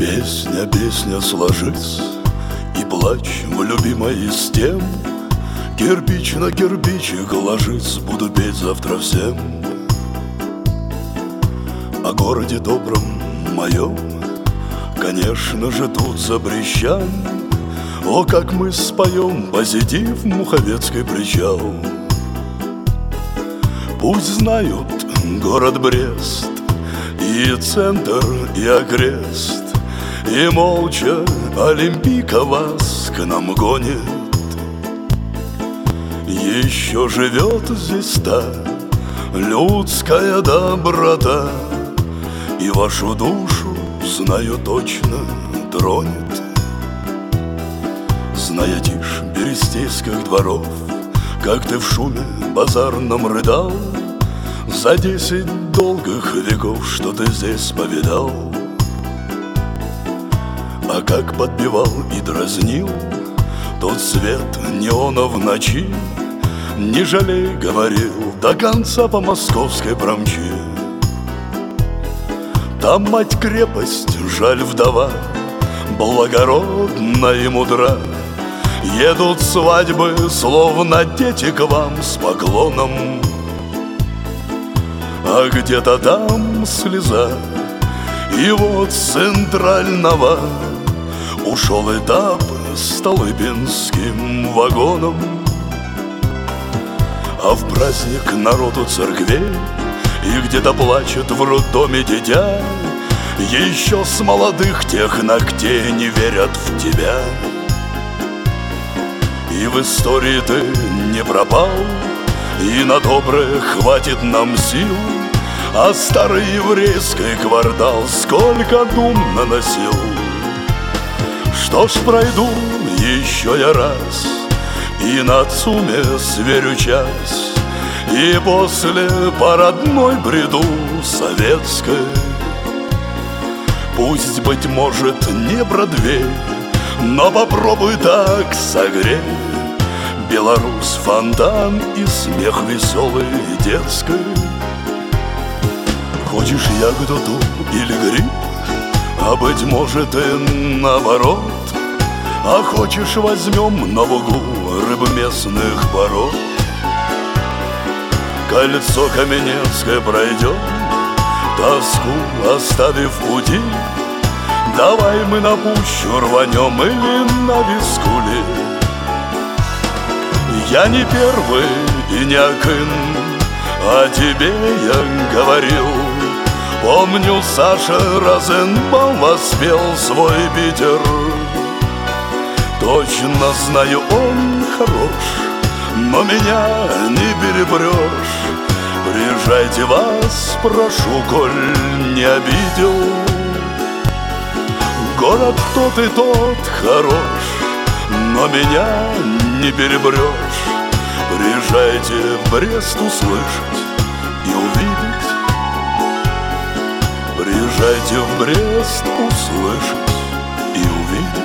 Песня, песня, сложись и плачь в любимой из тем. Кирпич на кирпичик ложись, буду петь завтра всем. О городе добром моем, конечно же, тут за Брещан. О, как мы споем, посетив Муховецкий причал. Пусть знают город Брест, и центр, и окрест, и молча Олимпийка вас к нам гонит. Еще живет здесь та людская доброта, и вашу душу, знаю точно, тронет. Зная тишь берестейских дворов, как ты в шуме базарном рыдал за 10 долгих веков, что ты здесь повидал. А как подбивал и дразнил тот свет неона в ночи, не жалей, говорил, до конца по московской промчи. Там мать крепость, жаль вдова, благородна и мудра. Едут свадьбы, словно дети к вам с поклоном. А где-то там слеза, и вот с центрального ушел этап столыпинским вагоном. А в праздник народу церквей, и где-то плачет в роддоме дитя, еще с молодых тех ногтей не верят в тебя. И в истории ты не пропал, и на доброе хватит нам сил. А старый еврейский квартал сколько дум наносил. Что ж, пройду еще я раз, и на ЦУМе сверю час, и после по родной бреду советской. Пусть, быть может, не Бродвей, но попробуй так согрей Беларусь, фонтан и смех веселый детский. Хочешь ягоду ту или гриб, а быть может и наоборот. А хочешь, возьмем на лугу рыбы местных пород. Кольцо Каменецкое пройдем, тоску оставив в пути. Давай мы на пущу рванем или на Вискули. Я не первый и не Акын, о тебе я говорил. Помню, Саша Розенбаум воспел свой Питер. Точно знаю, он хорош, но меня не перебрешь. Приезжайте, вас прошу, коль не обидел. Город тот и тот хорош, но меня не перебрешь. Приезжайте в Брест услышать и увидеть. Приезжайте в Брест услышать и увидеть.